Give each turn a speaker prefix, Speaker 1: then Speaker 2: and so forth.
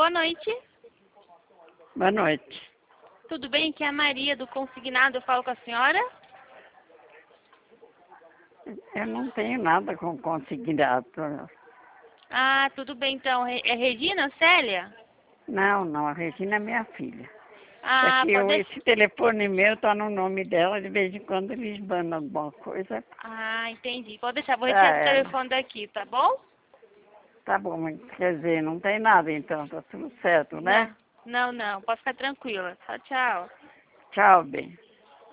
Speaker 1: Boa noite.
Speaker 2: Boa noite.
Speaker 1: Tudo bem? Aqui é a Maria do Consignado. Eu falo com a senhora?
Speaker 2: Eu não tenho nada com consignado.
Speaker 1: Ah, tudo bem então. É Regina, Célia?
Speaker 2: Não, a Regina é minha filha. É
Speaker 1: Ah,
Speaker 2: que
Speaker 1: pode deixar.
Speaker 2: esse telefone meu tá no nome dela, de vez em quando eles mandam alguma coisa
Speaker 1: Ah, entendi. Pode deixar. Vou
Speaker 2: pra
Speaker 1: retirar o
Speaker 2: ela.
Speaker 1: telefone daqui, tá bom?
Speaker 2: Tá bom, mas quer dizer, não tem nada então, tá tudo certo, né?
Speaker 1: Não. Pode ficar tranquila. Tchau, tchau.
Speaker 2: Tchau, bem.